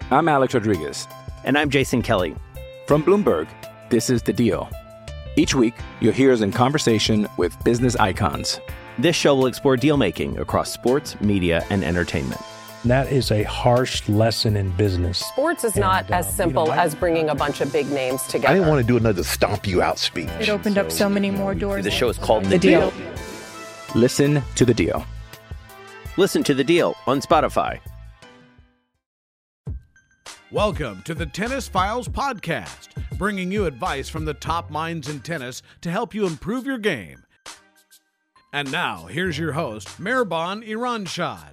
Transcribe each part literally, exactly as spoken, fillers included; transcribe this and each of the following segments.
I'm Alex Rodriguez. And I'm Jason Kelly. From Bloomberg, this is The Deal. Each week, you'll hear us in conversation with business icons. This show will explore deal-making across sports, media, and entertainment. That is a harsh lesson in business. Sports is not and, uh, as simple you know, I, as bringing a bunch of big names together. I didn't want to do another stomp you out speech. It opened so, up so many more doors. The show is called The, the deal. deal. Listen to The Deal. Listen to The Deal on Spotify. Welcome to the Tennis Files podcast, bringing you advice from the top minds in tennis to help you improve your game. And now, here's your host, Mehrban Iranshad.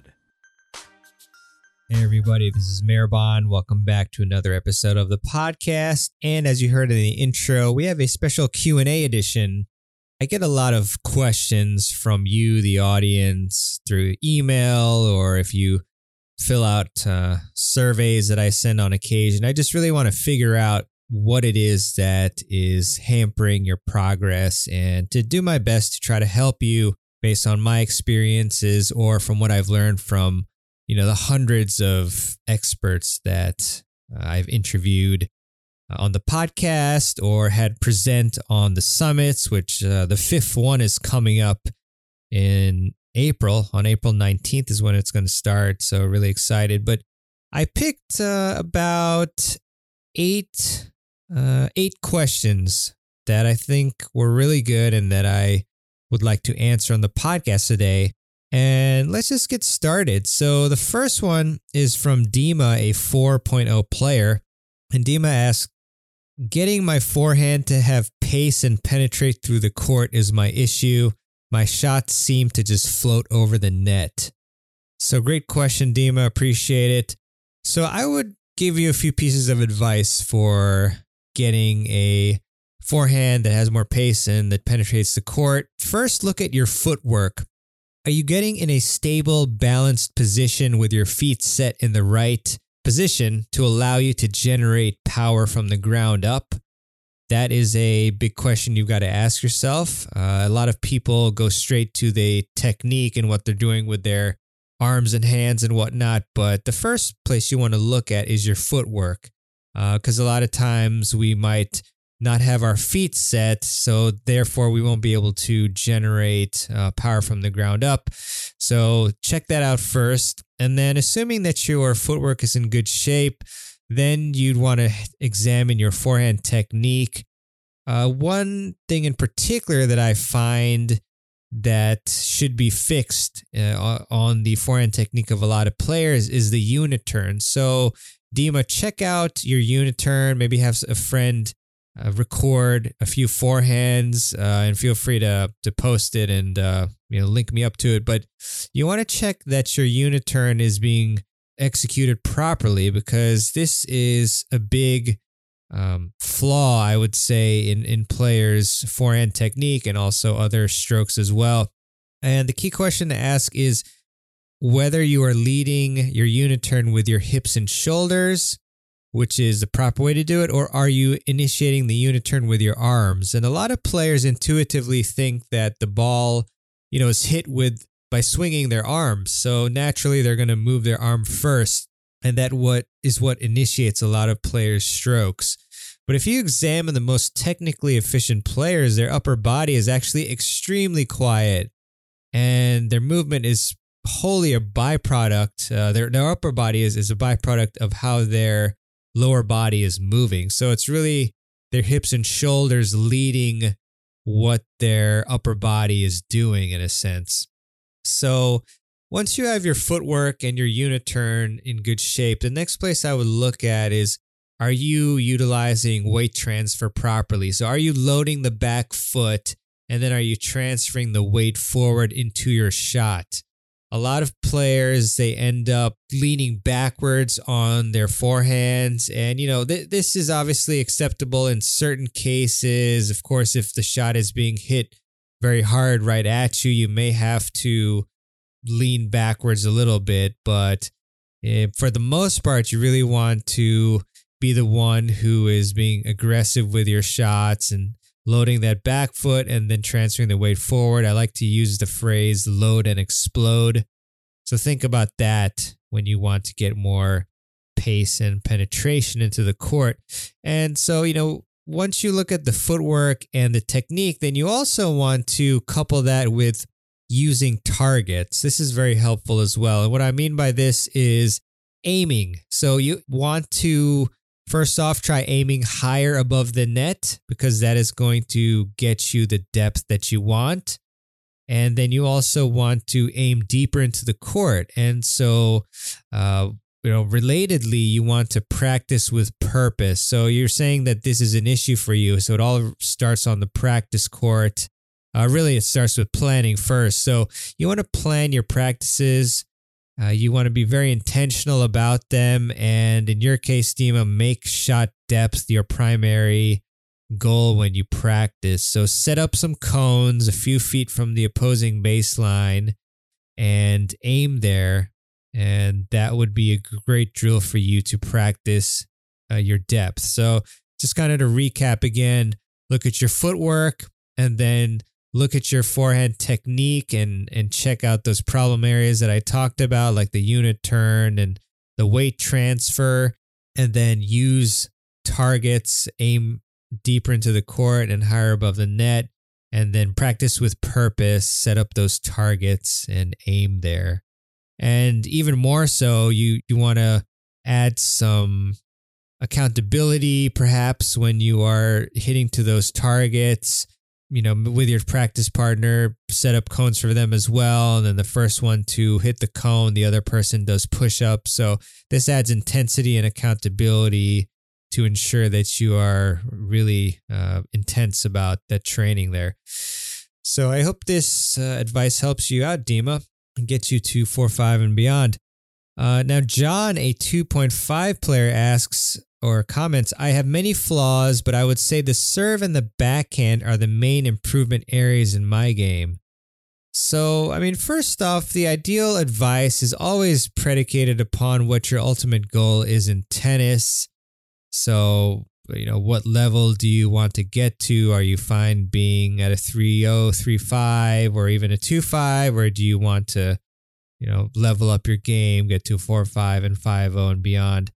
Hey everybody, this is Mehrban. Welcome back to another episode of the podcast. And as you heard in the intro, we have a special Q and A edition. I get a lot of questions from you, the audience, through email, or if you fill out uh, surveys that I send on occasion. I just really want to figure out what it is that is hampering your progress and to do my best to try to help you based on my experiences or from what I've learned from, you know, the hundreds of experts that uh, I've interviewed on the podcast or had present on the summits, which uh, the fifth one is coming up in April. On April nineteenth is when it's going to start. So really excited. But I picked uh, about eight, uh, eight questions that I think were really good and that I would like to answer on the podcast today. And let's just get started. So the first one is from Dima, a four point oh player. And Dima asks, getting my forehand to have pace and penetrate through the court is my issue. My shots seem to just float over the net. So great question, Dima. Appreciate it. So I would give you a few pieces of advice for getting a forehand that has more pace and that penetrates the court. First, look at your footwork. Are you getting in a stable, balanced position with your feet set in the right position to allow you to generate power from the ground up? That is a big question you've got to ask yourself. Uh, a lot of people go straight to the technique and what they're doing with their arms and hands and whatnot. But the first place you want to look at is your footwork, because uh, a lot of times we might not have our feet set, so therefore we won't be able to generate uh, power from the ground up. So check that out first. And then assuming that your footwork is in good shape, then you'd want to examine your forehand technique. Uh, one thing in particular that I find that should be fixed uh, on the forehand technique of a lot of players is the unit turn. So Dima, check out your unit turn. Maybe have a friend uh, record a few forehands uh, and feel free to to post it and uh, you know link me up to it. But you want to check that your unit turn is being executed properly, because this is a big um, flaw, I would say, in, in players' forehand technique and also other strokes as well. And the key question to ask is whether you are leading your unit turn with your hips and shoulders, which is the proper way to do it, or are you initiating the unit turn with your arms? And a lot of players intuitively think that the ball, you know, is hit with by swinging their arms. So naturally they're going to move their arm first. And that what is what initiates a lot of players' strokes. But if you examine the most technically efficient players, their upper body is actually extremely quiet. And their movement is wholly a byproduct. Uh, their, their upper body is, is a byproduct of how their lower body is moving. So it's really their hips and shoulders leading what their upper body is doing in a sense. So once you have your footwork and your unit turn in good shape, the next place I would look at is, are you utilizing weight transfer properly? So are you loading the back foot and then are you transferring the weight forward into your shot? A lot of players, they end up leaning backwards on their forehands. And, you know, th- this is obviously acceptable in certain cases. Of course, if the shot is being hit very hard right at you, you may have to lean backwards a little bit, but uh, for the most part, you really want to be the one who is being aggressive with your shots and loading that back foot and then transferring the weight forward. I like to use the phrase load and explode. So think about that when you want to get more pace and penetration into the court. And so, you know, once you look at the footwork and the technique, then you also want to couple that with using targets. This is very helpful as well. And what I mean by this is aiming. So you want to first off try aiming higher above the net, because that is going to get you the depth that you want. And then you also want to aim deeper into the court. And so, uh, you know, relatedly, you want to practice with purpose. So you're saying that this is an issue for you. So it all starts on the practice court. Uh, really, it starts with planning first. So you want to plan your practices. Uh, you want to be very intentional about them. And in your case, Dima, make shot depth your primary goal when you practice. So set up some cones a few feet from the opposing baseline and aim there. And that would be a great drill for you to practice uh, your depth. So just kind of to recap again, look at your footwork and then look at your forehand technique and, and check out those problem areas that I talked about, like the unit turn and the weight transfer, and then use targets, aim deeper into the court and higher above the net, and then practice with purpose, set up those targets and aim there. And even more so, you, you want to add some accountability, perhaps when you are hitting to those targets, you know, with your practice partner, set up cones for them as well. And then the first one to hit the cone, the other person does push-ups. So this adds intensity and accountability to ensure that you are really uh, intense about that training there. So I hope this uh, advice helps you out, Dima, and gets you to four five and beyond. Uh, now, John, a two point five player, asks or comments, I have many flaws, but I would say the serve and the backhand are the main improvement areas in my game. So, I mean, first off, the ideal advice is always predicated upon what your ultimate goal is in tennis. So, you know, what level do you want to get to? Are you fine being at a three oh, three five, or even a two five, or do you want to, you know, level up your game, get to four five and five oh and beyond?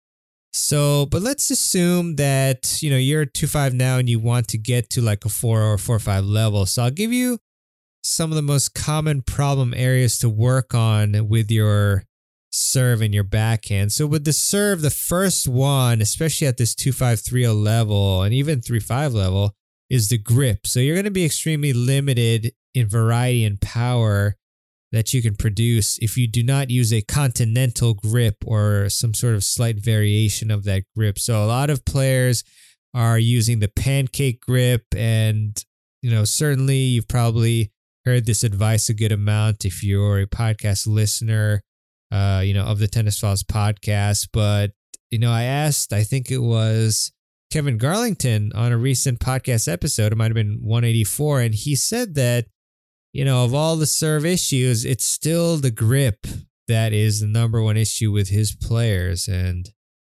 So, but let's assume that, you know, you're two five now and you want to get to like a four or four five level. So I'll give you some of the most common problem areas to work on with your serve and your backhand. So with the serve, the first one, especially at this two five, three oh level and even three five level, is the grip. So you're going to be extremely limited in variety and power that you can produce if you do not use a continental grip or some sort of slight variation of that grip. So a lot of players are using the pancake grip, and, you know, certainly you've probably heard this advice a good amount if you're a podcast listener, uh, you know, of the Tennis Files podcast. But, you know, I asked, I think it was Kevin Garlington on a recent podcast episode, it might have been one eighty-four, and he said that, you know, of all the serve issues, it's still the grip that is the number one issue with his players. And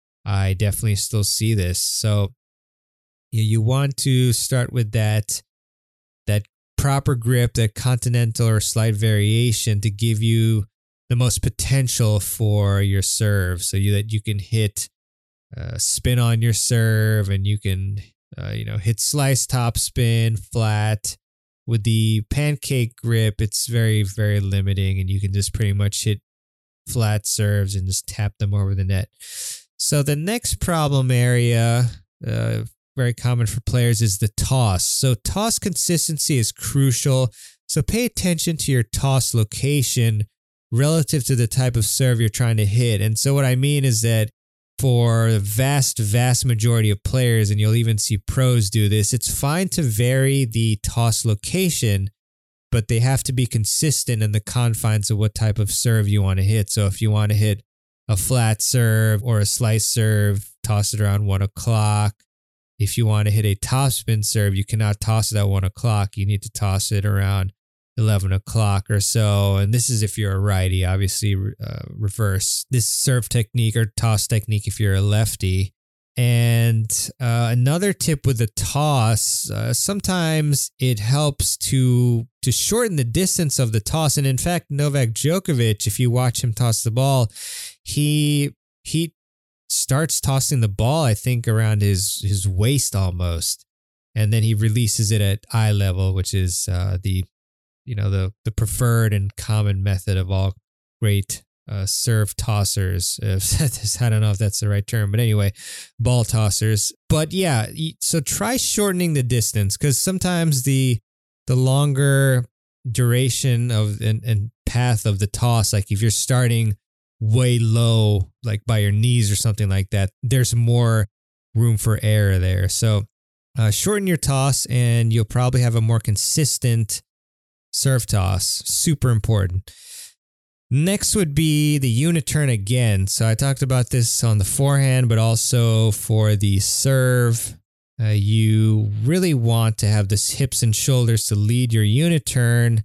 I definitely still see this. So you, you want to start with that, that proper grip, that continental or slight variation to give you the most potential for your serve, so you, that you can hit uh, spin on your serve, and you can, uh, you know, hit slice top spin, flat. With the pancake grip, it's very, very limiting, and you can just pretty much hit flat serves and just tap them over the net. So the next problem area, uh, very common for players, is the toss. So toss consistency is crucial. So pay attention to your toss location relative to the type of serve you're trying to hit. And so what I mean is that for the vast, vast majority of players, and you'll even see pros do this, it's fine to vary the toss location, but they have to be consistent in the confines of what type of serve you want to hit. So if you want to hit a flat serve or a slice serve, toss it around one o'clock. If you want to hit a topspin serve, you cannot toss it at one o'clock. You need to toss it around eleven o'clock or so. And this is if you're a righty, obviously uh, reverse this serve technique or toss technique if you're a lefty. And uh, another tip with the toss, uh, sometimes it helps to to shorten the distance of the toss. And in fact, Novak Djokovic, if you watch him toss the ball, he he starts tossing the ball, I think, around his, his waist almost. And then he releases it at eye level, which is uh, the, you know, the, the preferred and common method of all great uh, serve tossers. I don't know if that's the right term, but anyway, ball tossers. But yeah, so try shortening the distance, because sometimes the the longer duration of and, and path of the toss, like if you're starting way low, like by your knees or something like that, there's more room for error there. So uh, shorten your toss and you'll probably have a more consistent serve toss. Super important. Next would be the unit turn again. So I talked about this on the forehand, but also for the serve. Uh, you really want to have this hips and shoulders to lead your unit turn.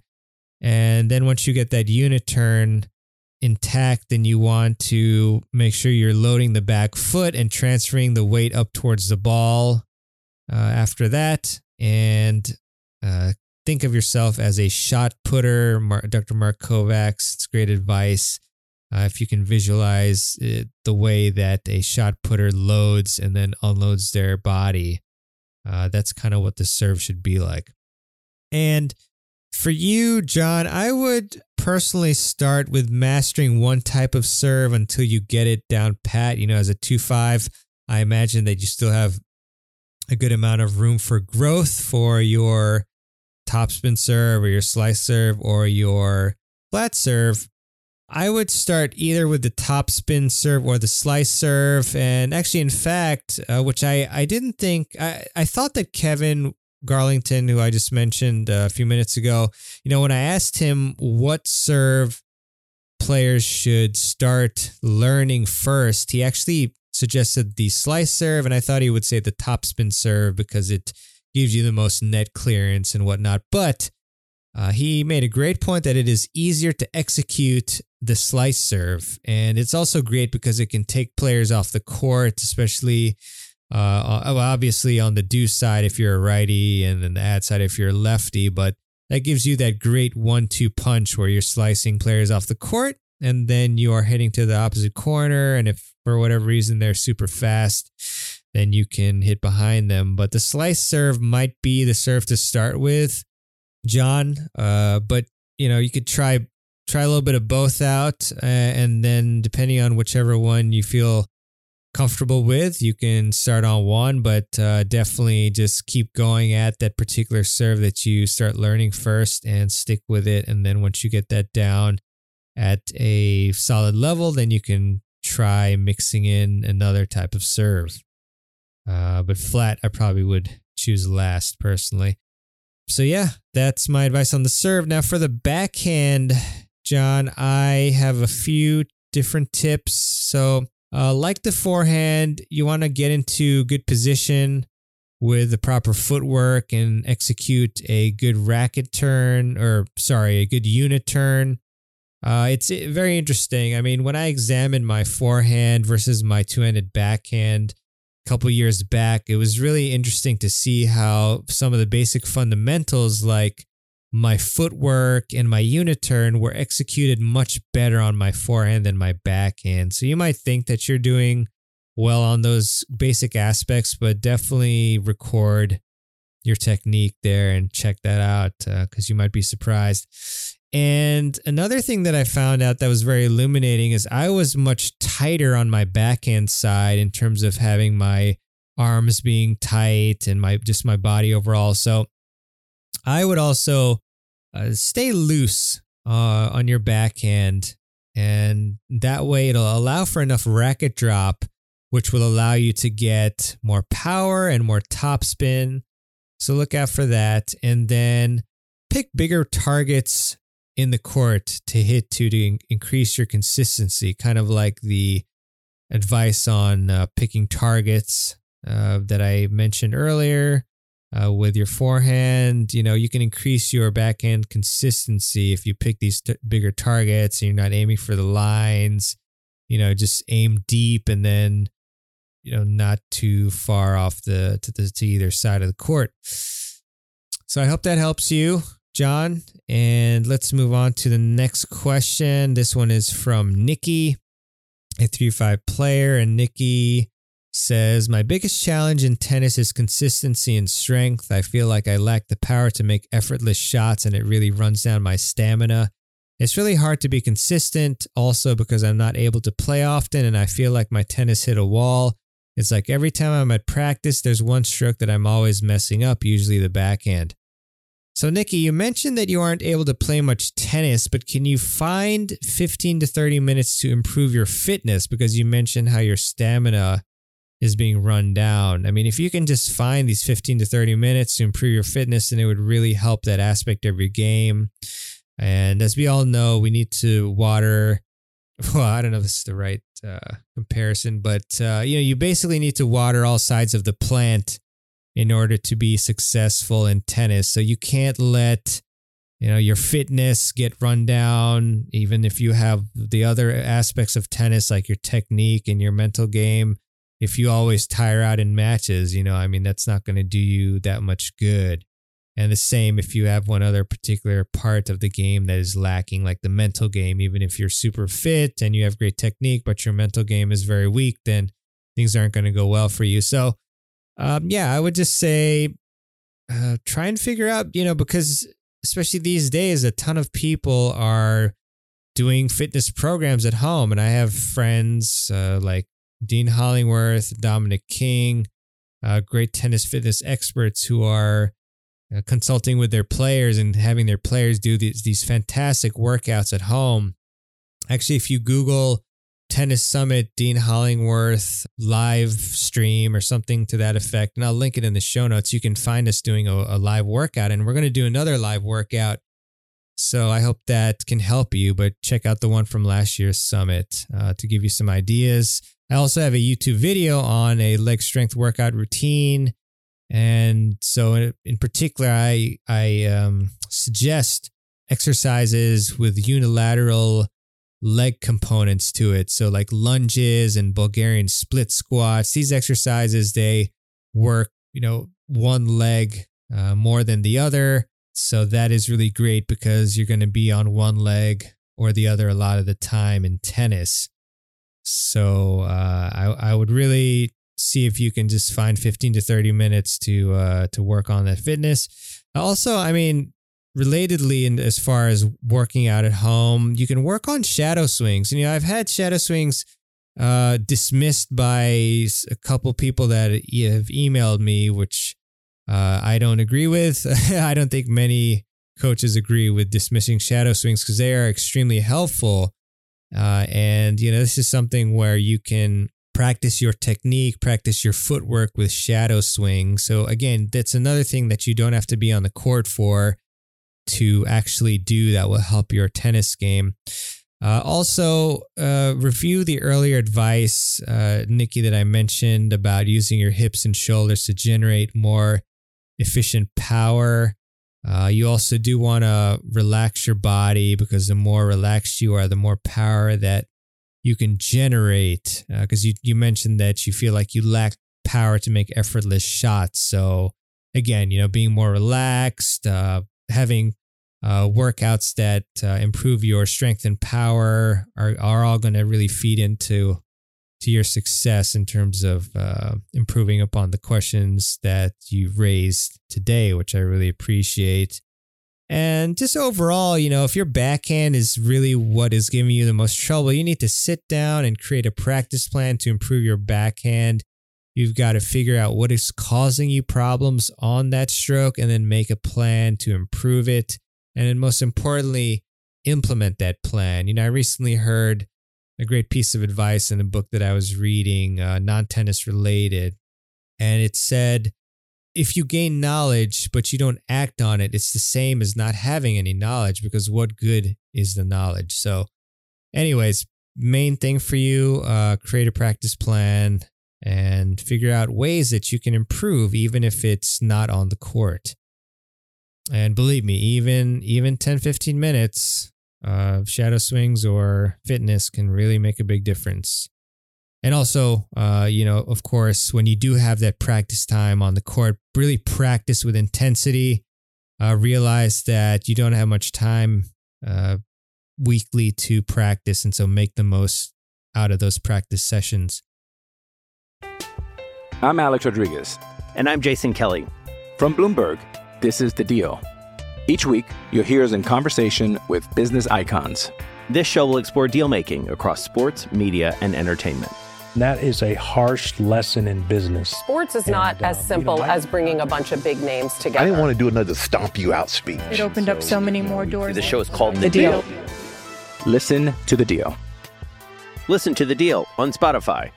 And then once you get that unit turn intact, then you want to make sure you're loading the back foot and transferring the weight up towards the ball uh, after that. And uh, think of yourself as a shot putter. Mar- Doctor Mark Kovacs, it's great advice. Uh, if you can visualize it, the way that a shot putter loads and then unloads their body, uh, that's kind of what the serve should be like. And for you, John, I would personally start with mastering one type of serve until you get it down pat. You know, as a two five, I imagine that you still have a good amount of room for growth for your topspin serve or your slice serve or your flat serve. I would start either with the topspin serve or the slice serve. And actually, in fact, uh, which I, I didn't think, I, I thought that Kevin Garlington, who I just mentioned a few minutes ago, you know, when I asked him what serve players should start learning first, he actually suggested the slice serve. And I thought he would say the topspin serve because it gives you the most net clearance and whatnot. But uh, he made a great point that it is easier to execute the slice serve. And it's also great because it can take players off the court, especially uh, obviously on the deuce side if you're a righty and then the ad side if you're a lefty. But that gives you that great one two punch where you're slicing players off the court and then you are heading to the opposite corner. And if for whatever reason they're super fast, then you can hit behind them. But the slice serve might be the serve to start with, John. Uh, but, you know, you could try try a little bit of both out. Uh, and then depending on whichever one you feel comfortable with, you can start on one. But uh, definitely just keep going at that particular serve that you start learning first and stick with it. And then once you get that down at a solid level, then you can try mixing in another type of serve. Uh, but flat, I probably would choose last personally. So yeah, that's my advice on the serve. Now for the backhand, John, I have a few different tips. So uh, like the forehand, you want to get into good position with the proper footwork and execute a good racket turn, or sorry, a good unit turn. Uh, it's very interesting. I mean, when I examined my forehand versus my two-handed backhand a couple years back, it was really interesting to see how some of the basic fundamentals like my footwork and my unit turn were executed much better on my forehand than my backhand. So you might think that you're doing well on those basic aspects, but definitely record your technique there and check that out because uh, you might be surprised. And another thing that I found out that was very illuminating is I was much tighter on my backhand side in terms of having my arms being tight and my just my body overall. So I would also uh, stay loose uh, on your backhand, and that way it'll allow for enough racket drop, which will allow you to get more power and more topspin. So look out for that, and then pick bigger targets in the court to hit to to in- increase your consistency, kind of like the advice on uh, picking targets uh, that I mentioned earlier uh, with your forehand. You know, you can increase your backhand consistency if you pick these t- bigger targets and you're not aiming for the lines. You know, just aim deep and then, you know, not too far off the to, the, to either side of the court. So I hope that helps you, John. And let's move on to the next question. This one is from Nikki. a three five player. And Nikki says, my biggest challenge in tennis is consistency and strength. I feel like I lack the power to make effortless shots, and it really runs down my stamina. It's really hard to be consistent also because I'm not able to play often, and I feel like my tennis hit a wall. It's like every time I'm at practice, there's one stroke that I'm always messing up, usually the backhand. So, Nikki, you mentioned that you aren't able to play much tennis, but can you find fifteen to thirty minutes to improve your fitness? Because you mentioned how your stamina is being run down. I mean, if you can just find these fifteen to thirty minutes to improve your fitness, then it would really help that aspect of your game. And as we all know, we need to water. Well, I don't know if this is the right uh, comparison, but uh, you know, you basically need to water all sides of the plant in order to be successful in tennis. So you can't let, you know, your fitness get run down, even if you have the other aspects of tennis, like your technique and your mental game. If you always tire out in matches, you know, I mean, that's not going to do you that much good. And the same if you have one other particular part of the game that is lacking, like the mental game. Even if you're super fit and you have great technique, but your mental game is very weak, then things aren't going to go well for you. So, um, yeah, I would just say uh, try and figure out, you know, because especially these days, a ton of people are doing fitness programs at home. And I have friends uh, like Dean Hollingworth, Dominic King, uh, great tennis fitness experts who are uh, consulting with their players and having their players do these, these fantastic workouts at home. Actually, if you Google Tennis Summit Dean Hollingworth live stream or something to that effect, and I'll link it in the show notes, you can find us doing a, a live workout, and we're going to do another live workout. So I hope that can help you, but check out the one from last year's summit uh, to give you some ideas. I also have a YouTube video on a leg strength workout routine. And so in, in particular, I, I um, suggest exercises with unilateral leg components to it. So like lunges and Bulgarian split squats. These exercises, they work, you know, one leg uh, more than the other. So that is really great because you're going to be on one leg or the other a lot of the time in tennis. So uh, I, I would really see if you can just find fifteen to thirty minutes to uh, to work on that fitness. Also, I mean, relatedly, in as far as working out at home, you can work on shadow swings. And, you know, I've had shadow swings uh, dismissed by a couple people that have emailed me, which uh, I don't agree with. I don't think many coaches agree with dismissing shadow swings because they are extremely helpful. Uh, and, you know, this is something where you can practice your technique, practice your footwork with shadow swing. So again, that's another thing that you don't have to be on the court for to actually do that will help your tennis game. Uh, also, uh, review the earlier advice, uh, Nikki, that I mentioned about using your hips and shoulders to generate more efficient power. Uh, you also do want to relax your body because the more relaxed you are, the more power that you can generate. Because uh, you, you mentioned that you feel like you lack power to make effortless shots. So again, you know, being more relaxed, uh, having uh, workouts that uh, improve your strength and power are, are all going to really feed into to your success in terms of uh, improving upon the questions that you raised today, which I really appreciate. And just overall, you know, if your backhand is really what is giving you the most trouble, you need to sit down and create a practice plan to improve your backhand. You've got to figure out what is causing you problems on that stroke and then make a plan to improve it. And then most importantly, implement that plan. You know, I recently heard a great piece of advice in a book that I was reading, uh, non-tennis related. And it said, if you gain knowledge, but you don't act on it, it's the same as not having any knowledge, because what good is the knowledge? So anyways, main thing for you, uh, create a practice plan and figure out ways that you can improve, even if it's not on the court. And believe me, even, even ten, fifteen minutes Uh, shadow swings or fitness can really make a big difference. And also, uh, you know, of course, when you do have that practice time on the court, really practice with intensity. Uh, realize that you don't have much time uh, weekly to practice, and so make the most out of those practice sessions. I'm Alex Rodriguez. And I'm Jason Kelly. From Bloomberg, this is The Deal. Each week, you'll hear us in conversation with business icons. This show will explore deal making across sports, media, and entertainment. That is a harsh lesson in business. Sports is And, not as um, simple you know, I- as bringing a bunch of big names together. I didn't want to do another stomp you out speech. It opened up so many more doors. The show is called The Deal. Listen to The Deal. Listen to The Deal on Spotify.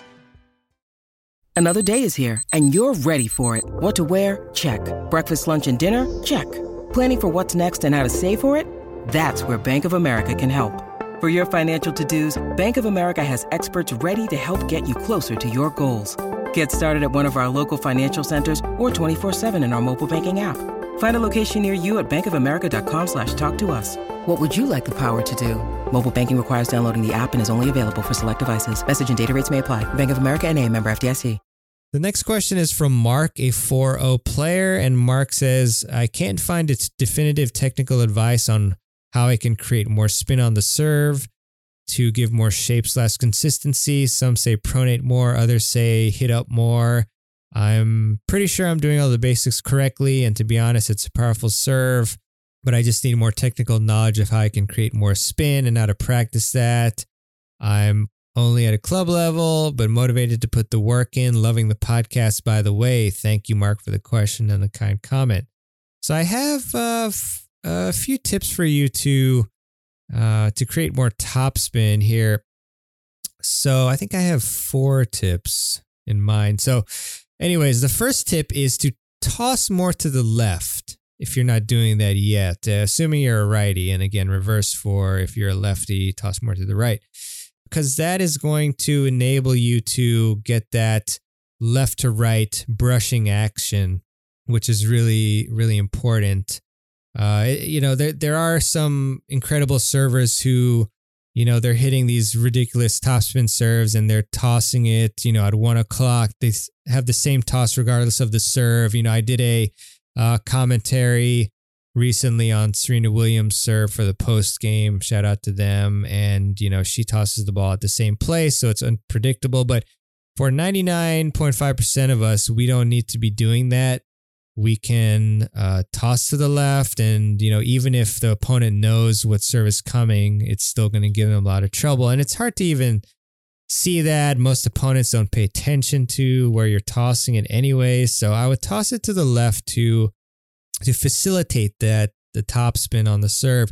Another day is here, and you're ready for it. What to wear? Check. Breakfast, lunch, and dinner? Check. Planning for what's next and how to save for it? That's where Bank of America can help. For your financial to-dos, Bank of America has experts ready to help get you closer to your goals. Get started at one of our local financial centers or twenty-four seven in our mobile banking app. Find a location near you at bankofamerica.com slash talk to us. What would you like the power to do? Mobile banking requires downloading the app and is only available for select devices. Message and data rates may apply. Bank of America N A, member F D I C. The next question is from Mark, a four oh player, and Mark says, I can't find its definitive technical advice on how I can create more spin on the serve to give more shape slash consistency. Some say pronate more, others say hit up more. I'm pretty sure I'm doing all the basics correctly, and to be honest, it's a powerful serve, but I just need more technical knowledge of how I can create more spin and how to practice that. I'm only at a club level, but motivated to put the work in. Loving the podcast, by the way. Thank you, Mark, for the question and the kind comment. So I have uh, f- a few tips for you to uh, to create more topspin here. So I think I have four tips in mind. So anyways, the first tip is to toss more to the left if you're not doing that yet, uh, assuming you're a righty. And again, reverse for if you're a lefty, toss more to the right. Because that is going to enable you to get that left to right brushing action, which is really, really important. Uh, you know, there there are some incredible servers who, you know, they're hitting these ridiculous topspin serves and they're tossing it, you know, at one o'clock. They have the same toss regardless of the serve. You know, I did a uh, commentary recently on Serena Williams' serve for the post game. Shout out to them. And, you know, she tosses the ball at the same place, so it's unpredictable. But for ninety-nine point five percent of us, we don't need to be doing that. We can uh, toss to the left, and, you know, even if the opponent knows what serve is coming, it's still going to give them a lot of trouble. And it's hard to even see that. Most opponents don't pay attention to where you're tossing it anyway. So I would toss it to the left to to facilitate that, the top spin on the serve.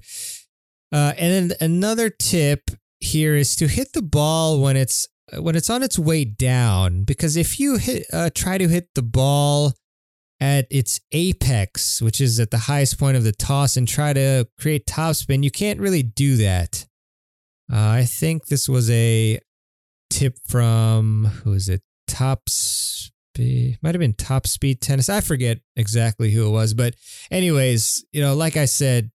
Uh, and then another tip here is to hit the ball when it's when it's on its way down, because if you hit uh, try to hit the ball at its apex, which is at the highest point of the toss, and try to create topspin, you can't really do that. Uh, I think this was a tip from, who is it? Top Speed, might have been Top Speed Tennis. I forget exactly who it was, but anyways, you know, like I said,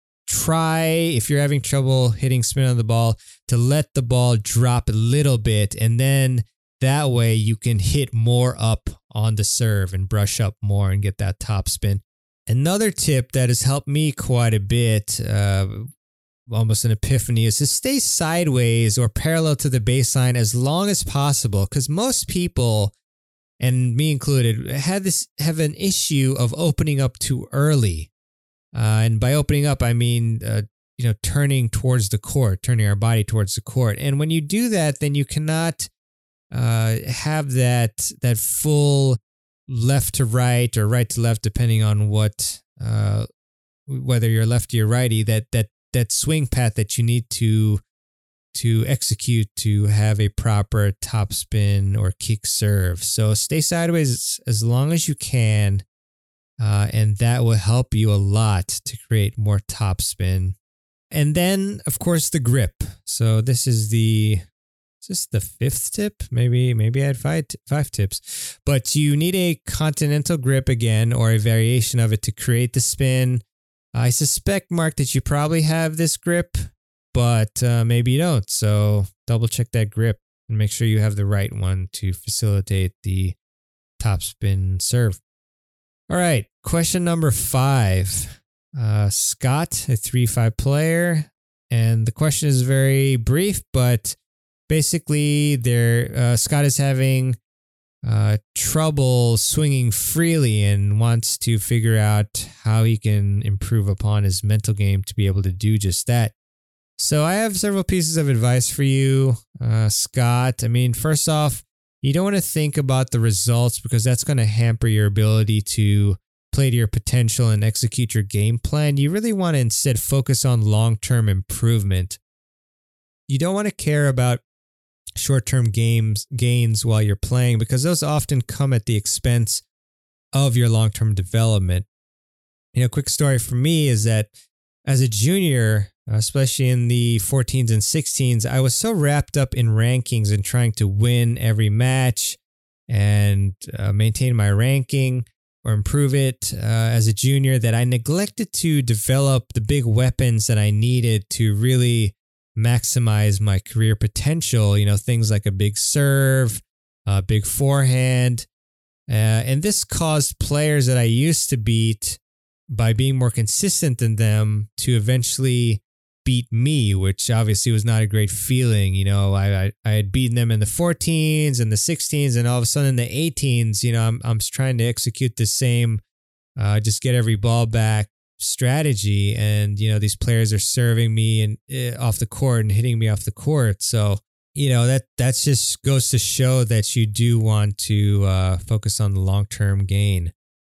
try, if you're having trouble hitting spin on the ball, to let the ball drop a little bit, and then that way you can hit more up on the serve and brush up more and get that top spin. Another tip that has helped me quite a bit, uh, almost an epiphany, is to stay sideways or parallel to the baseline as long as possible, because most people, and me included, had this have an issue of opening up too early. Uh, and by opening up, I mean, uh, you know, turning towards the court, turning our body towards the court. And when you do that, then you cannot uh, have that that full left to right or right to left, depending on what, uh, whether you're lefty or righty, that that that swing path that you need to to execute to have a proper topspin or kick serve. So stay sideways as long as you can, uh, and that will help you a lot to create more topspin. And then, of course, the grip. So this is the is this the fifth tip? Maybe maybe I had five five tips, but you need a continental grip again, or a variation of it, to create the spin. I suspect, Mark, that you probably have this grip, but uh, maybe you don't. So double check that grip and make sure you have the right one to facilitate the topspin serve. All right, question number five. Uh, Scott, a three five player, and the question is very brief, but basically, they're, uh, Scott is having uh, trouble swinging freely and wants to figure out how he can improve upon his mental game to be able to do just that. So I have several pieces of advice for you, uh, Scott. I mean, first off, you don't want to think about the results because that's going to hamper your ability to play to your potential and execute your game plan. You really want to instead focus on long-term improvement. You don't want to care about short-term games gains while you're playing because those often come at the expense of your long-term development. You know, quick story for me is that as a junior, especially in the fourteens and sixteens, I was so wrapped up in rankings and trying to win every match and uh, maintain my ranking or improve it uh, as a junior that I neglected to develop the big weapons that I needed to really maximize my career potential. You know, things like a big serve, a big forehand. Uh, and this caused players that I used to beat by being more consistent than them to eventually beat me, which obviously was not a great feeling. You know, I, I, I had beaten them in the fourteens and the sixteens, and all of a sudden in the eighteens, you know, I'm, I'm trying to execute the same, uh, just get every ball back strategy. And, you know, these players are serving me and uh, off the court and hitting me off the court. So, you know, that, that's just goes to show that you do want to uh, focus on the long-term gain.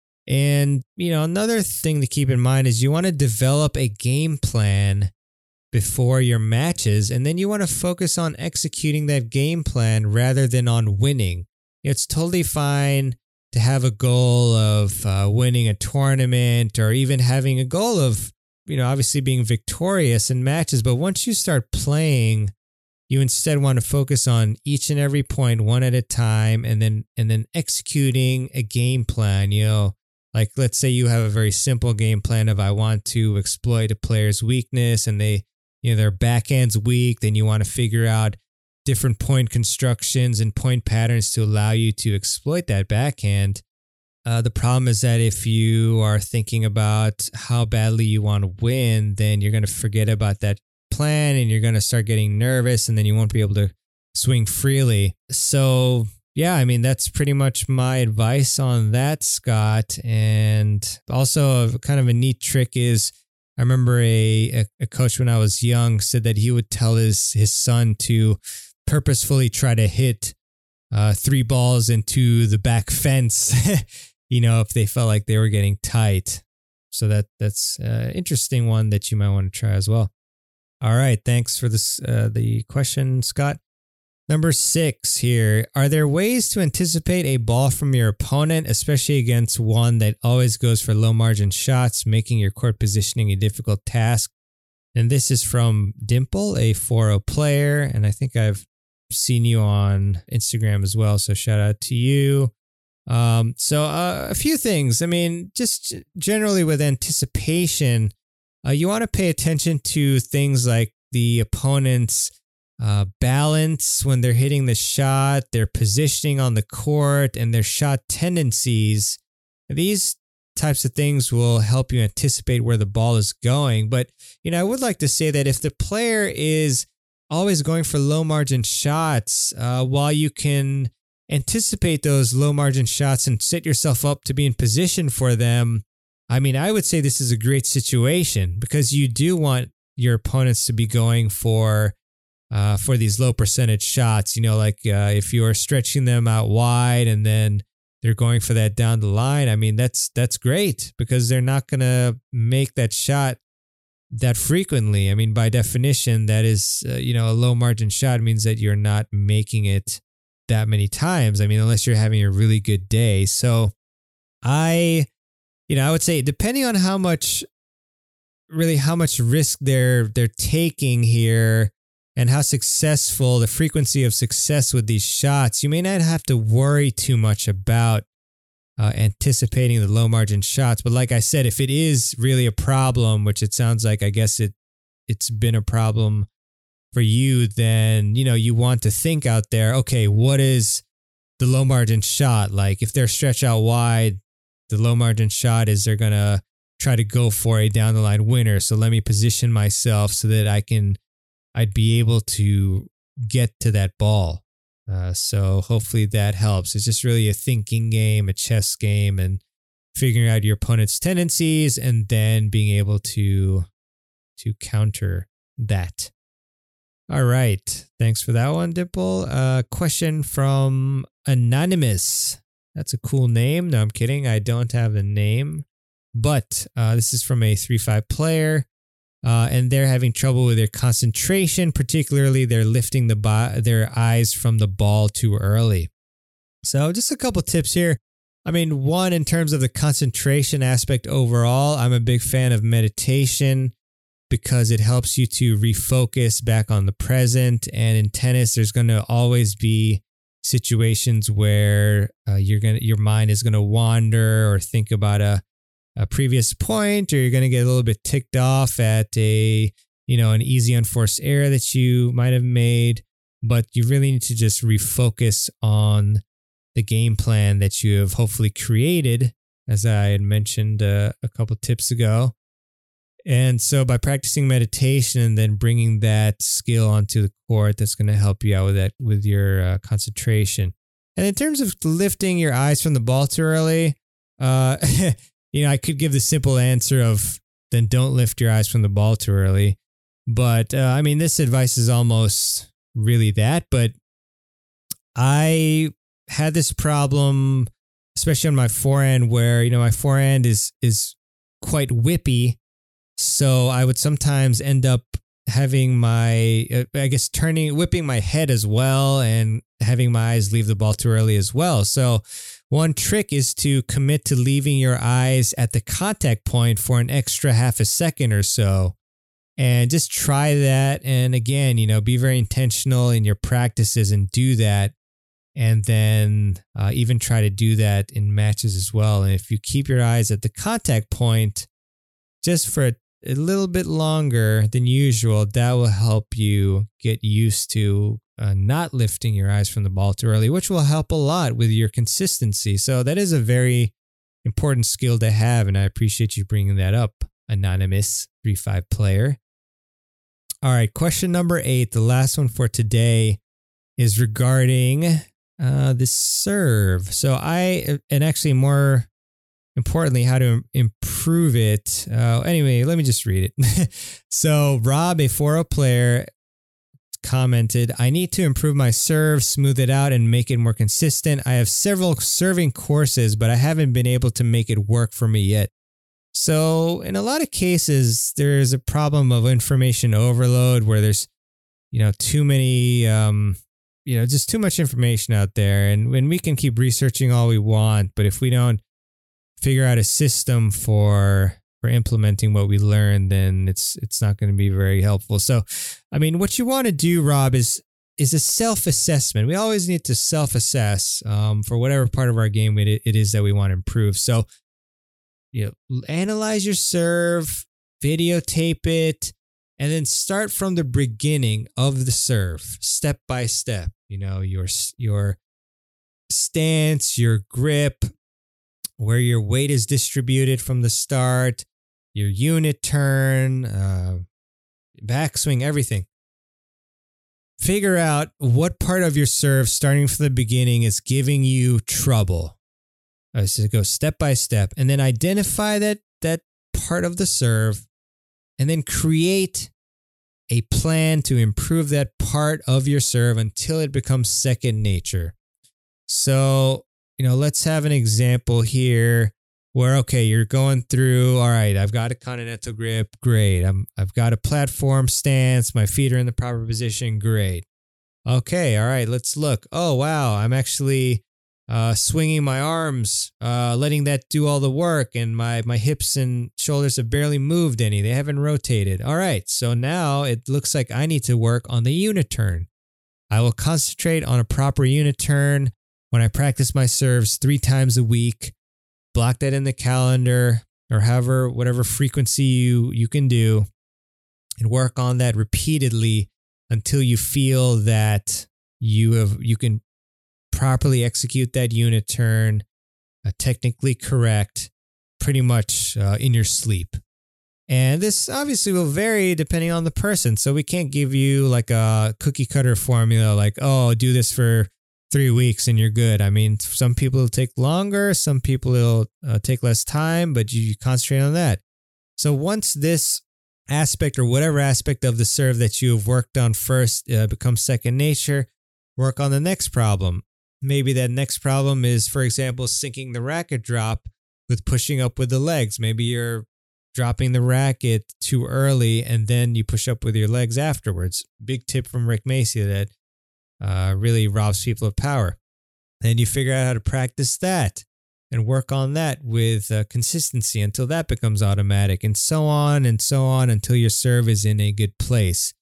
And, you know, another thing to keep in mind is you want to develop a game plan before your matches, and then you want to focus on executing that game plan rather than on winning. It's totally fine to have a goal of uh, winning a tournament or even having a goal of, you know, obviously being victorious in matches. But once you start playing, you instead want to focus on each and every point one at a time and then and then executing a game plan. You know, like let's say you have a very simple game plan of I want to exploit a player's weakness and they, you know, their backhand's weak. Then you want to figure out different point constructions and point patterns to allow you to exploit that backhand. Uh, the problem is that if you are thinking about how badly you want to win, then you're going to forget about that plan and you're going to start getting nervous and then you won't be able to swing freely. So yeah, I mean, that's pretty much my advice on that, Scott. And also a, kind of a neat trick is I remember a, a coach when I was young said that he would tell his, his son to purposefully try to hit uh, three balls into the back fence, you know, if they felt like they were getting tight. So that that's an interesting one that you might want to try as well. All right. Thanks for this, uh, the question, Scott. Number six here. Are there ways to anticipate a ball from your opponent, especially against one that always goes for low margin shots, making your court positioning a difficult task? And this is from Dimple, a four oh player. And I think I've seen you on Instagram as well. So shout out to you. Um, so uh, a few things. I mean, just generally with anticipation, uh, you want to pay attention to things like the opponent's uh, balance when they're hitting the shot, their positioning on the court, and their shot tendencies. These types of things will help you anticipate where the ball is going. But, you know, I would like to say that if the player is always going for low margin shots, uh, while you can anticipate those low margin shots and set yourself up to be in position for them, I mean, I would say this is a great situation because you do want your opponents to be going for uh, for these low percentage shots. You know, like uh, if you are stretching them out wide and then they're going for that down the line, I mean, that's that's great because they're not going to make that shot that frequently. I mean, by definition, that is, uh, you know, a low margin shot means that you're not making it that many times. I mean, unless you're having a really good day. So I, you know, I would say depending on how much, really how much risk they're, they're taking here and how successful, the frequency of success with these shots, you may not have to worry too much about uh, anticipating the low margin shots. But like I said, if it is really a problem, which it sounds like, I guess it, it's been a problem for you, then, you know, you want to think out there, okay, what is the low margin shot? Like if they're stretched out wide, the low margin shot is they're going to try to go for a down the line winner. So let me position myself so that I can, I'd be able to get to that ball. Uh, so hopefully that helps. It's just really a thinking game, a chess game, and figuring out your opponent's tendencies and then being able to to counter that. All right. Thanks for that one, Dimple. Uh, question from Anonymous. That's a cool name. No, I'm kidding. I don't have the name. But uh, this is from a three five player. Uh, and they're having trouble with their concentration, particularly they're lifting the bo- their eyes from the ball too early. So just a couple tips here. I mean, one, in terms of the concentration aspect overall, I'm a big fan of meditation because it helps you to refocus back on the present. And in tennis, there's going to always be situations where uh, you're gonna your mind is going to wander or think about a a previous point, or you're going to get a little bit ticked off at a, you know, an easy unforced error that you might have made, but you really need to just refocus on the game plan that you have hopefully created, as I had mentioned uh, a couple tips ago. And so by practicing meditation and then bringing that skill onto the court, that's going to help you out with that, with your uh, concentration. And in terms of lifting your eyes from the ball too early, uh, you know, I could give the simple answer of then don't lift your eyes from the ball too early. But, uh, I mean, this advice is almost really that. But I had this problem, especially on my forehand, where, you know, my forehand is is quite whippy. So I would sometimes end up having my, uh, I guess, turning, whipping my head as well and having my eyes leave the ball too early as well. So one trick is to commit to leaving your eyes at the contact point for an extra half a second or so. And just try that. And again, you know, be very intentional in your practices and do that. And then uh, even try to do that in matches as well. And if you keep your eyes at the contact point just for a, a little bit longer than usual, that will help you get used to uh, not lifting your eyes from the ball too early, which will help a lot with your consistency. So that is a very important skill to have. And I appreciate you bringing that up, Anonymous three five player. All right, question number eight, the last one for today, is regarding uh, the serve. So I, and actually more importantly, how to improve it. Uh, anyway, let me just read it. So Rob, a four oh player, commented, I need to improve my serve, smooth it out, and make it more consistent. I have several serving courses, but I haven't been able to make it work for me yet. So in a lot of cases, there's a problem of information overload where there's, you know, too many, um, you know, just too much information out there. And when we can keep researching all we want, but if we don't figure out a system for for implementing what we learned, then it's it's not going to be very helpful. So, I mean, what you want to do, Rob, is is a self-assessment. We always need to self-assess um, for whatever part of our game it, it is that we want to improve. So, you know, analyze your serve, videotape it, and then start from the beginning of the serve, step by step. You know, your your stance, your grip, where your weight is distributed from the start, your unit turn, uh, backswing, everything. Figure out what part of your serve, starting from the beginning, is giving you trouble. Uh, so go step by step, and then identify that that part of the serve, and then create a plan to improve that part of your serve until it becomes second nature. So, you know, let's have an example here where, okay, you're going through, all right, I've got a continental grip, great. I'm, I've got a platform stance, my feet are in the proper position, great. Okay, all right, let's look. Oh, wow, I'm actually uh, swinging my arms, uh, letting that do all the work, and my, my hips and shoulders have barely moved any. They haven't rotated. All right, so now it looks like I need to work on the unit turn. I will concentrate on a proper unit turn when I practice my serves three times a week. Block that in the calendar, or however, whatever frequency you, you can do, and work on that repeatedly until you feel that you have you can properly execute that unit turn, uh, technically correct, pretty much uh, in your sleep. And this obviously will vary depending on the person. So we can't give you like a cookie cutter formula like, oh, do this for three weeks and you're good. I mean, some people will take longer, some people will uh, take less time, but you concentrate on that. So once this aspect or whatever aspect of the serve that you have worked on first uh, becomes second nature, work on the next problem. Maybe that next problem is, for example, syncing the racket drop with pushing up with the legs. Maybe you're dropping the racket too early and then you push up with your legs afterwards. Big tip from Rick Macy that uh, really robs people of power. Then you figure out how to practice that and work on that with uh, consistency until that becomes automatic, and so on and so on until your serve is in a good place.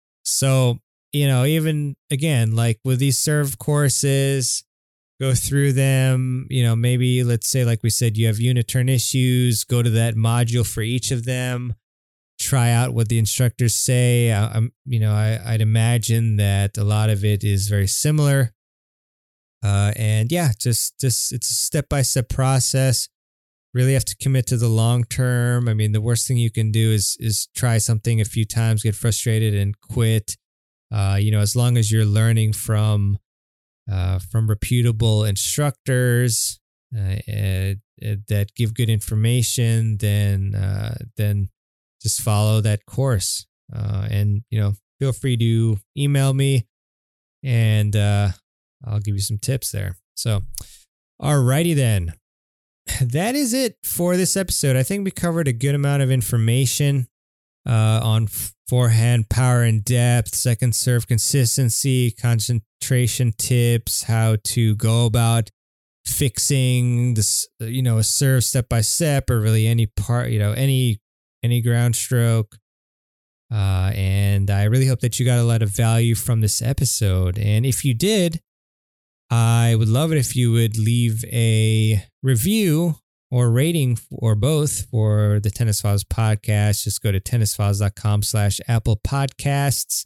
So, you know, even again, like with these serve courses, go through them, you know, maybe let's say, like we said, you have unit turn issues, go to that module for each of them, try out what the instructors say. I, I'm, you know, I, I'd imagine that a lot of it is very similar. Uh, and yeah, just, just, it's a step-by-step process. Really have to commit to the long term. I mean, the worst thing you can do is, is try something a few times, get frustrated and quit. Uh, you know, as long as you're learning from, uh, from reputable instructors, uh, uh, that give good information, then, uh, then just follow that course. Uh, and, you know, feel free to email me and, uh, I'll give you some tips there. So, alrighty then. That is it for this episode. I think we covered a good amount of information uh, on forehand power and depth, second serve consistency, concentration tips, how to go about fixing this, you know, a serve step by step, or really any part, you know, any any ground stroke. Uh, and I really hope that you got a lot of value from this episode. And if you did, I would love it if you would leave a review or rating or both for the Tennis Files podcast. Just go to tennisfiles.com slash Apple Podcasts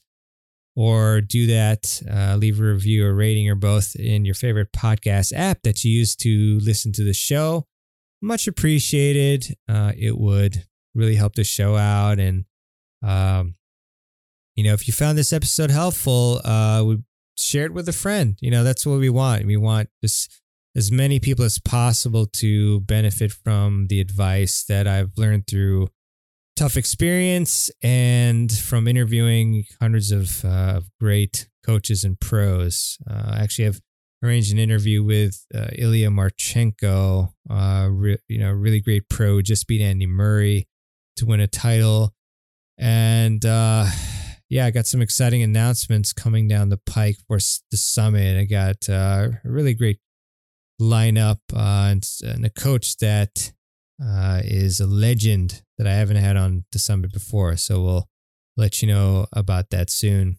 or do that. Uh, leave a review or rating or both in your favorite podcast app that you use to listen to the show. Much appreciated. Uh, it would really help the show out. And, um, you know, if you found this episode helpful, uh, we share it with a friend. You know, that's what we want. We want this, as many people as possible to benefit from the advice that I've learned through tough experience and from interviewing hundreds of uh, great coaches and pros. Uh, actually, I've arranged an interview with uh, Ilya Marchenko, uh, re- you know, really great pro, just beat Andy Murray to win a title. And, uh, yeah, I got some exciting announcements coming down the pike for the summit. I got uh, a really great lineup uh, and, and a coach that uh, is a legend that I haven't had on the summit before. So we'll let you know about that soon.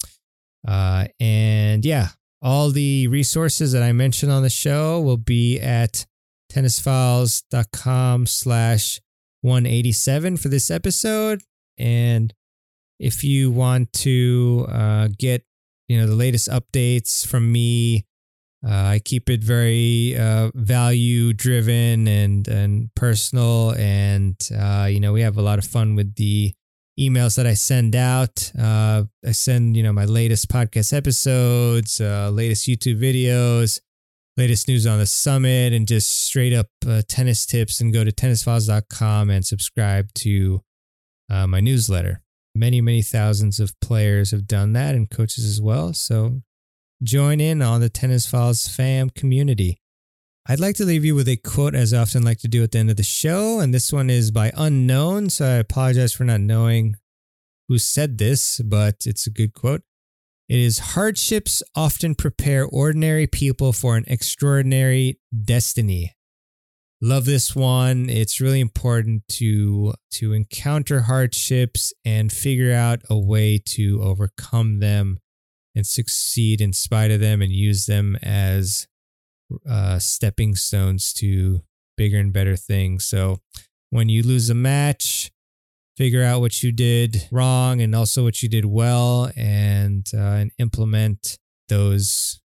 Uh, and yeah, all the resources that I mentioned on the show will be at tennisfiles.com slash 187 for this episode. And if you want to uh, get, you know, the latest updates from me, uh, I keep it very uh, value driven and and personal, and uh, you know, we have a lot of fun with the emails that I send out. Uh, I send, you know, my latest podcast episodes, uh, latest YouTube videos, latest news on the summit, and just straight up uh, tennis tips. And go to tennisfiles dot com and subscribe to uh, my newsletter. Many, many thousands of players have done that, and coaches as well. So join in on the Tennis Files fam community. I'd like to leave you with a quote, as I often like to do at the end of the show. And this one is by Unknown. So I apologize for not knowing who said this, but it's a good quote. It is, hardships often prepare ordinary people for an extraordinary destiny. Love this one. It's really important to to encounter hardships and figure out a way to overcome them and succeed in spite of them, and use them as uh, stepping stones to bigger and better things. So when you lose a match, figure out what you did wrong and also what you did well, and uh, and implement those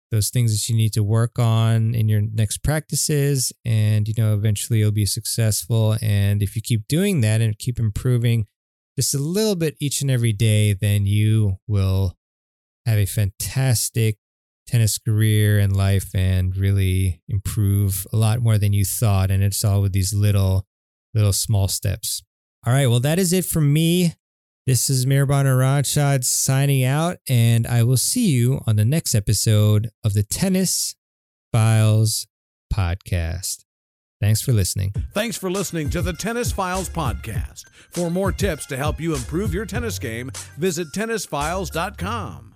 those things that you need to work on in your next practices, and, you know, eventually you'll be successful. And if you keep doing that and keep improving just a little bit each and every day, then you will have a fantastic tennis career and life and really improve a lot more than you thought. And it's all with these little, little small steps. All right. Well, that is it from me. This is Mehrban Iranshad signing out, and I will see you on the next episode of the Tennis Files Podcast. Thanks for listening. Thanks for listening to the Tennis Files Podcast. For more tips to help you improve your tennis game, visit tennis files dot com.